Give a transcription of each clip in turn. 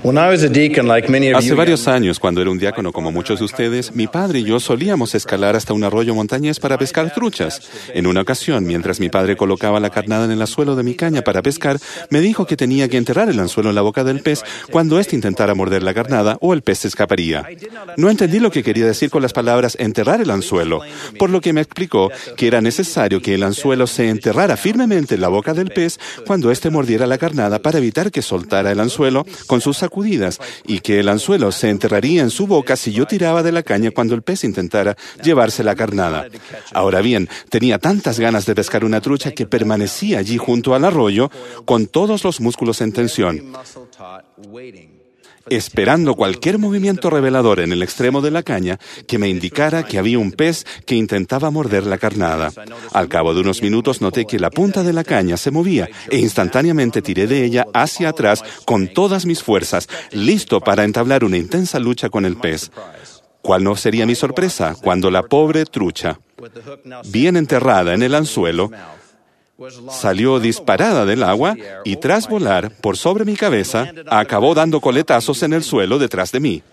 Hace varios años, cuando era un diácono como muchos de ustedes, mi padre y yo solíamos escalar hasta un arroyo montañés para pescar truchas. En una ocasión, mientras mi padre colocaba la carnada en el anzuelo de mi caña para pescar, me dijo que tenía que enterrar el anzuelo en la boca del pez cuando éste intentara morder la carnada o el pez se escaparía. No entendí lo que quería decir con las palabras enterrar el anzuelo, por lo que me explicó que era necesario que el anzuelo se enterrara firmemente en la boca del pez cuando éste mordiera la carnada para evitar que soltara el anzuelo con sus sacudidas, y que el anzuelo se enterraría en su boca si yo tiraba de la caña cuando el pez intentara llevarse la carnada. Ahora bien, tenía tantas ganas de pescar una trucha que permanecía allí junto al arroyo con todos los músculos en tensión, esperando cualquier movimiento revelador en el extremo de la caña que me indicara que había un pez que intentaba morder la carnada. Al cabo de unos minutos noté que la punta de la caña se movía e instantáneamente tiré de ella hacia atrás con todas mis fuerzas, listo para entablar una intensa lucha con el pez. ¿Cuál no sería mi sorpresa cuando la pobre trucha, bien enterrada en el anzuelo, salió disparada del agua y tras volar por sobre mi cabeza, acabó dando coletazos en el suelo detrás de mí?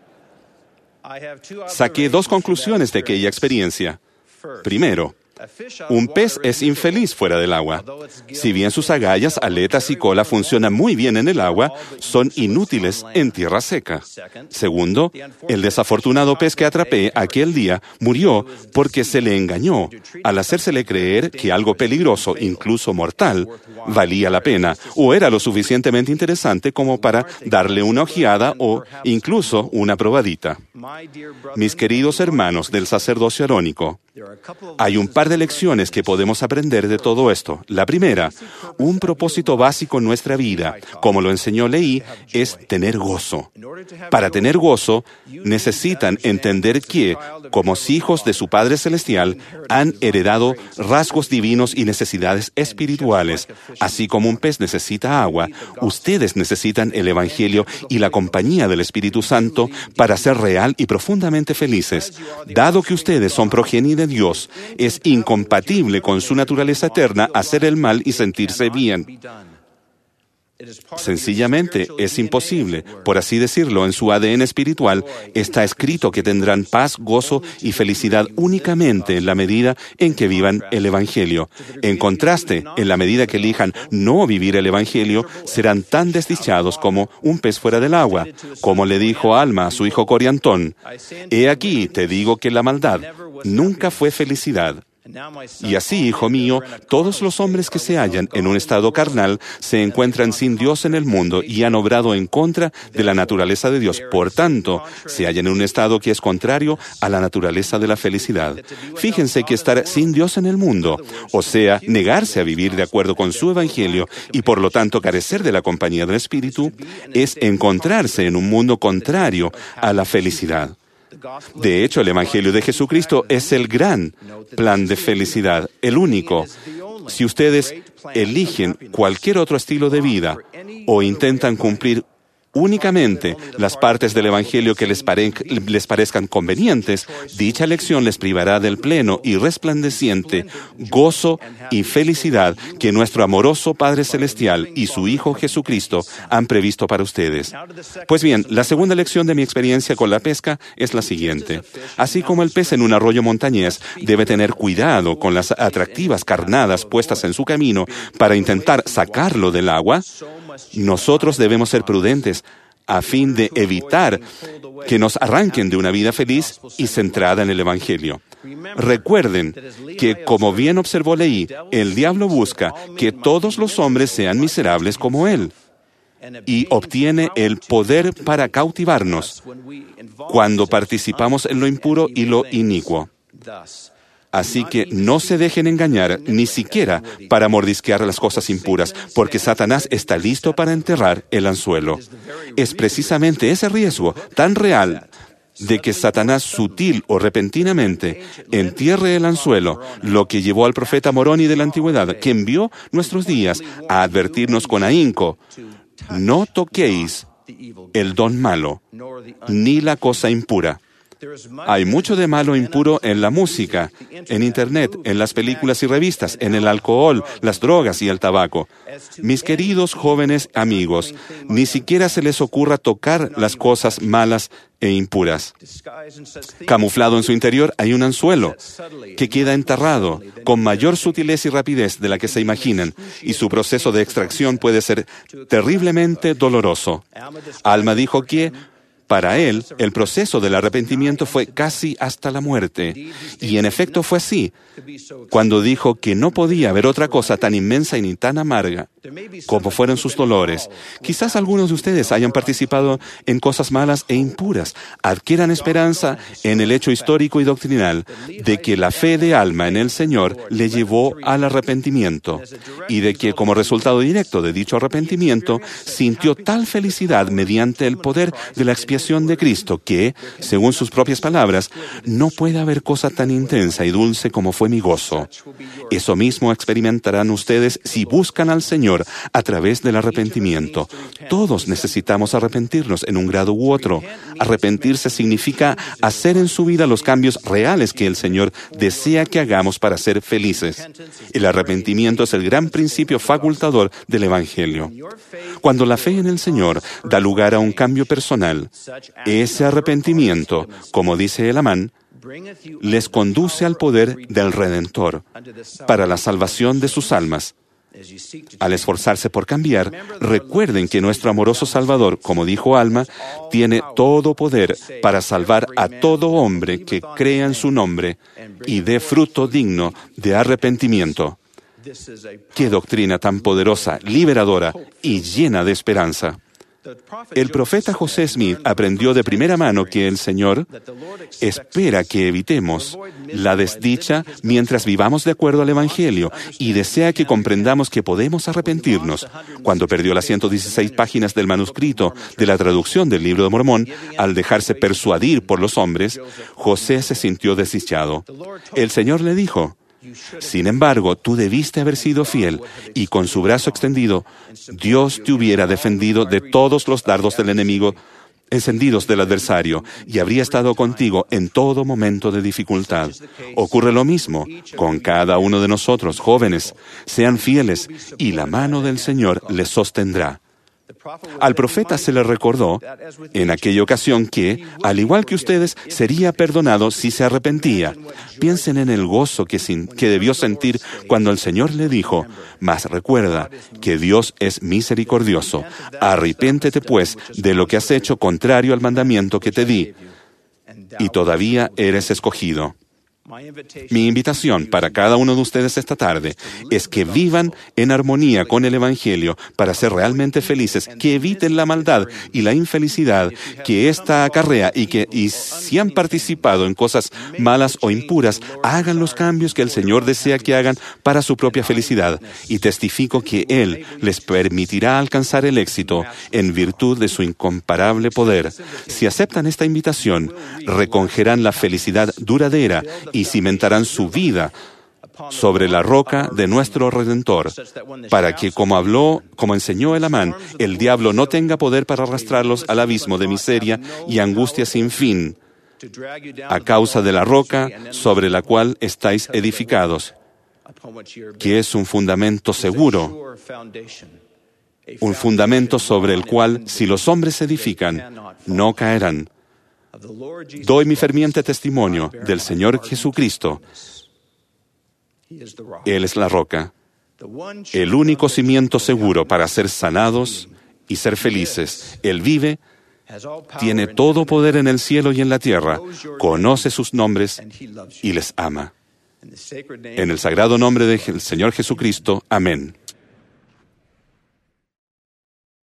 Saqué dos conclusiones de aquella experiencia. Primero, un pez es infeliz fuera del agua. Si bien sus agallas, aletas y cola funcionan muy bien en el agua, son inútiles en tierra seca. Segundo, el desafortunado pez que atrapé aquel día murió porque se le engañó al hacérsele creer que algo peligroso, incluso mortal, valía la pena o era lo suficientemente interesante como para darle una ojeada o incluso una probadita. Mis queridos hermanos del sacerdocio arónico, hay un par de lecciones que podemos aprender de todo esto. La primera, un propósito básico en nuestra vida, como lo enseñó Leí, es tener gozo. Para tener gozo, necesitan entender que, como hijos de su Padre Celestial, han heredado rasgos divinos y necesidades espirituales. Así como un pez necesita agua, ustedes necesitan el Evangelio y la compañía del Espíritu Santo para ser real y profundamente felices. Dado que ustedes son progenie de Dios, es incompatible con su naturaleza eterna hacer el mal y sentirse bien. Sencillamente es imposible. Por así decirlo, en su ADN espiritual está escrito que tendrán paz, gozo y felicidad únicamente en la medida en que vivan el Evangelio. En contraste, en la medida que elijan no vivir el Evangelio, serán tan desdichados como un pez fuera del agua. Como le dijo Alma a su hijo Coriantón, «He aquí, te digo que la maldad nunca fue felicidad». Y así, hijo mío, todos los hombres que se hallan en un estado carnal se encuentran sin Dios en el mundo y han obrado en contra de la naturaleza de Dios. Por tanto, se hallan en un estado que es contrario a la naturaleza de la felicidad. Fíjense que estar sin Dios en el mundo, o sea, negarse a vivir de acuerdo con su Evangelio y por lo tanto carecer de la compañía del Espíritu, es encontrarse en un mundo contrario a la felicidad. De hecho, el Evangelio de Jesucristo es el gran plan de felicidad, el único. Si ustedes eligen cualquier otro estilo de vida o intentan cumplir únicamente las partes del Evangelio que les parezcan convenientes, dicha elección les privará del pleno y resplandeciente gozo y felicidad que nuestro amoroso Padre Celestial y su Hijo Jesucristo han previsto para ustedes. Pues bien, la segunda lección de mi experiencia con la pesca es la siguiente. Así como el pez en un arroyo montañés debe tener cuidado con las atractivas carnadas puestas en su camino para intentar sacarlo del agua, nosotros debemos ser prudentes a fin de evitar que nos arranquen de una vida feliz y centrada en el Evangelio. Recuerden que, como bien observó Leí, el diablo busca que todos los hombres sean miserables como él y obtiene el poder para cautivarnos cuando participamos en lo impuro y lo inicuo. Así que no se dejen engañar ni siquiera para mordisquear las cosas impuras, porque Satanás está listo para enterrar el anzuelo. Es precisamente ese riesgo tan real de que Satanás sutil o repentinamente entierre el anzuelo, lo que llevó al profeta Moroni de la antigüedad, que envió nuestros días a advertirnos con ahínco: no toquéis el don malo, ni la cosa impura. Hay mucho de malo e impuro en la música, en Internet, en las películas y revistas, en el alcohol, las drogas y el tabaco. Mis queridos jóvenes amigos, ni siquiera se les ocurra tocar las cosas malas e impuras. Camuflado en su interior hay un anzuelo que queda enterrado con mayor sutileza y rapidez de la que se imaginan, y su proceso de extracción puede ser terriblemente doloroso. Alma dijo que, para él, el proceso del arrepentimiento fue casi hasta la muerte. Y en efecto fue así, cuando dijo que no podía haber otra cosa tan inmensa y ni tan amarga como fueron sus dolores. Quizás algunos de ustedes hayan participado en cosas malas e impuras. Adquieran esperanza en el hecho histórico y doctrinal de que la fe de Alma en el Señor le llevó al arrepentimiento, y de que como resultado directo de dicho arrepentimiento sintió tal felicidad mediante el poder de la expiación de Cristo que, según sus propias palabras, no puede haber cosa tan intensa y dulce como fue mi gozo. Eso mismo experimentarán ustedes si buscan al Señor a través del arrepentimiento. Todos necesitamos arrepentirnos en un grado u otro. Arrepentirse significa hacer en su vida los cambios reales que el Señor desea que hagamos para ser felices. El arrepentimiento es el gran principio facultador del Evangelio. Cuando la fe en el Señor da lugar a un cambio personal, ese arrepentimiento, como dice el Amán, les conduce al poder del Redentor para la salvación de sus almas. Al esforzarse por cambiar, recuerden que nuestro amoroso Salvador, como dijo Alma, tiene todo poder para salvar a todo hombre que crea en su nombre y dé fruto digno de arrepentimiento. ¡Qué doctrina tan poderosa, liberadora y llena de esperanza! El profeta José Smith aprendió de primera mano que el Señor espera que evitemos la desdicha mientras vivamos de acuerdo al Evangelio y desea que comprendamos que podemos arrepentirnos. Cuando perdió las 116 páginas del manuscrito de la traducción del Libro de Mormón, al dejarse persuadir por los hombres, José se sintió desdichado. El Señor le dijo: sin embargo, tú debiste haber sido fiel, y con su brazo extendido, Dios te hubiera defendido de todos los dardos del enemigo encendidos del adversario, y habría estado contigo en todo momento de dificultad. Ocurre lo mismo con cada uno de nosotros, jóvenes. Sean fieles, y la mano del Señor les sostendrá. Al profeta se le recordó en aquella ocasión que, al igual que ustedes, sería perdonado si se arrepentía. Piensen en el gozo que debió sentir cuando el Señor le dijo: mas recuerda que Dios es misericordioso. Arrepéntete pues de lo que has hecho contrario al mandamiento que te di, y todavía eres escogido. Mi invitación para cada uno de ustedes esta tarde es que vivan en armonía con el Evangelio para ser realmente felices, que eviten la maldad y la infelicidad que ésta acarrea y si han participado en cosas malas o impuras, hagan los cambios que el Señor desea que hagan para su propia felicidad, y testifico que Él les permitirá alcanzar el éxito en virtud de su incomparable poder. Si aceptan esta invitación, recogerán la felicidad duradera y cimentarán su vida sobre la roca de nuestro Redentor, para que, como enseñó el Amán, el diablo no tenga poder para arrastrarlos al abismo de miseria y angustia sin fin, a causa de la roca sobre la cual estáis edificados, que es un fundamento seguro, un fundamento sobre el cual, si los hombres se edifican, no caerán. Doy mi ferviente testimonio del Señor Jesucristo. Él es la roca, el único cimiento seguro para ser sanados y ser felices. Él vive, tiene todo poder en el cielo y en la tierra, conoce sus nombres y les ama. En el sagrado nombre del Señor Jesucristo. Amén.